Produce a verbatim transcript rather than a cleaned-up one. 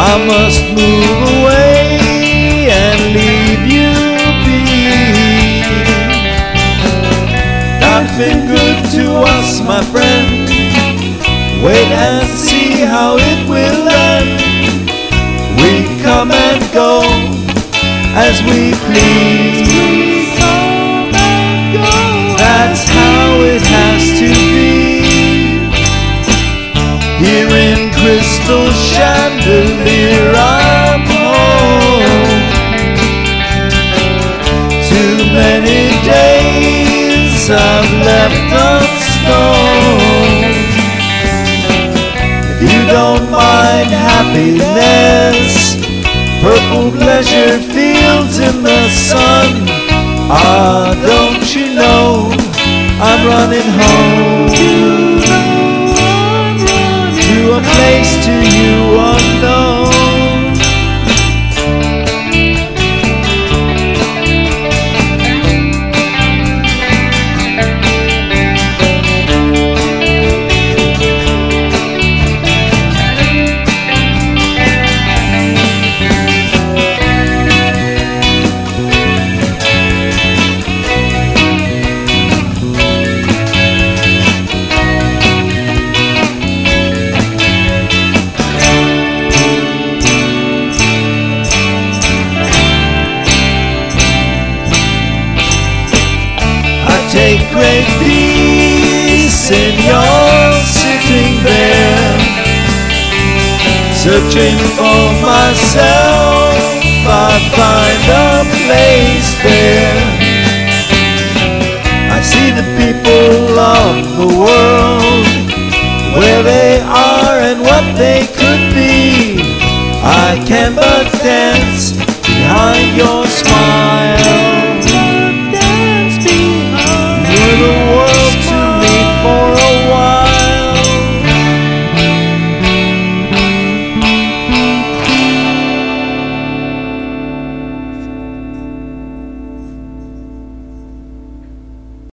I must move away and leave you be. Time's been good to us, my friend. Wait and see how it will end. We come and go as we please. That's how it has to be. Here in Crystal Chandelier I'm home. Too many days I've left unstoned. If you don't mind happiness, purple pleasure fields in the sun. Ah, don't you know I'm running home to a place to you unknown. Take great peace in your sitting there, searching for myself. I find a place there. I see the people of the world, where they are and what they could be. I can but dance